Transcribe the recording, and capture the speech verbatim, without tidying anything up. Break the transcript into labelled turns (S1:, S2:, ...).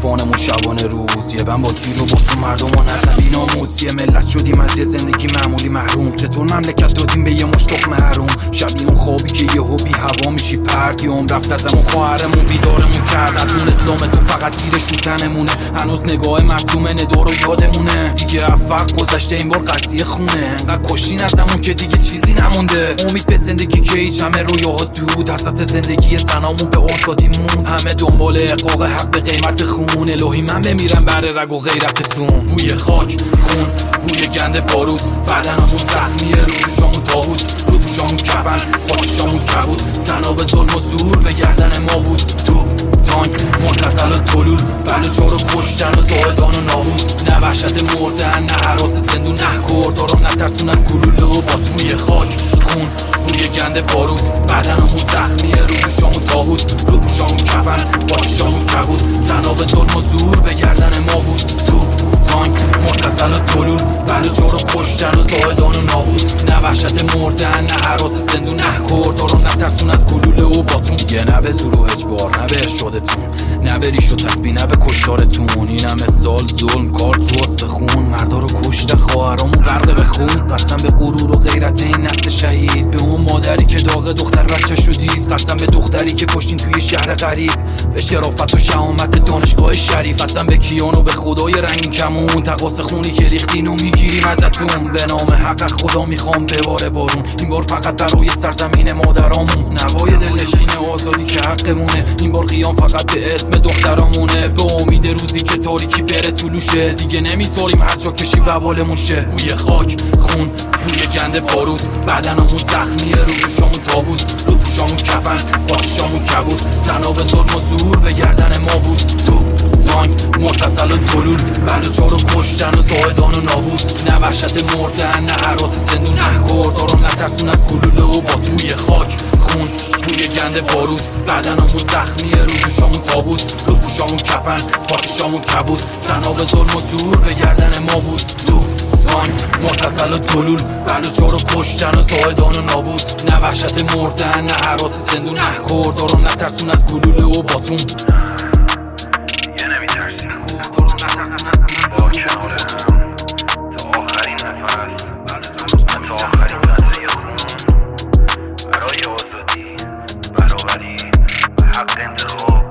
S1: عرفانمون شبانه روز، یه بند با تیر و با تو مردم و نزن بیناموس. یه ملت شدیم از یه زندگی معمولی محروم، چطور مملکت دادیم به یه مش تخم حروم؟ شبیه اون خوابی که یهو بی هوا میشی پرت، یوم رفت ازمون خواهرمون بیدارمون کرد. از اون اسلام تو فقط تیرش تو تنمونه، هنوز نگاه معصوم ندار و یادمونه. دیگه افق گذشته این بار قضیه خونه، انقدر کشتین ازمون که دیگه چیزی نمونده. امید به زندگی که هیچ، همه رویاها دود، حسرت زندگی زنامون به آزادیمون، همه دنبال احقاق حق به قیمت خون. الهی من بمیرم بر رگ و غیرتتون. بوی خاک خون، بوی گند بارود، بدنمون زخمیه، رو دوشامون تابوت، رو دوشامون کفن، پاچشامون کبود. تناب ظلم و زور به گردن ما بود، توپ تانک مستزل و طلول، بلوچا رو کشتن و زاهدان و نابود. نه وحشت مردن، نه حراس زندون، نه کردارم، نه ترسون از گلوله و با توی خاک خون، بوی گند بارود، بدنمون زخمیه، رو دوشامون تابوت، رو پوشامون کفن، پاچشامون کبود. تناب ظلم و زور به گردن ما بود، توپ تانک مستزل و طلول، بلوچا رو کشتن و زاهدان و نابود. نه وحشت مردن، نه حراس زندون، نه کردارم، نه ترسون از گلوله و باتون. دیگه نه به زور و اجبار، نه به ارشادتون، نه به ریش و تسبیح، نه به کشتارتون. این همه سال ظلم کارت رو استخون، مردا رو کشتن، خواهرامون غرق به خون. قسم به غرور و غیرت این نسل شهید، به اون مادری که داغ دختر بچه شدید. قسم به دختری که کشتین توی شهر غریب، به شرافت و شهامت دانشگاه شریف. قسم به کیان و به خدای رنگین کمون، تقاص خونی که ریختین و میگیریم ازتون. به نام حق خدا میخوام بباره بارون، این بار فقط برای سرزمین مادرامون. نوای دلنشین آزادی که حقمونه، این بار قیام فقط به اسم دخترامونه. به امید روزی که تاریکی بره طولوشه، دیگه نمیساریم هر جا کشی وبالمون شه. بوی خاک خون، بوی گند بارود، بدنمون زخمیه، رو دوشامون تابوت، رو پوشامون کفن، پاچشامون کبود. تناب ظلم و زور به گردن ما بود، توپ تانک مستزل و طلول، بلوچا رو کشتن و زاهدان و نابود. نه وحشت مردن، نه حراس زندون، نه کردارم، نه ترسون از گلوله و با توی خاک خون، بوی گند بارود، بدنمون زخمیه، رو دوشامون تابوت، رو پوشامون کفن، پاچشامون کبود. تناب ظلم و زور به گردن ما بود، توپ تانک مستزل و طلول، بلوچا رو کشتن و زاهدان و نابود. نه وحشت مردن، نه حراس زندون، نه کردارم، نه ترسون از گلوله و باتون.
S2: دیگه نمیترسیم، با کنارم تا آخرین نفس، تا آخرین قطره خون، برای آزادی، برابری و حق انتخاب.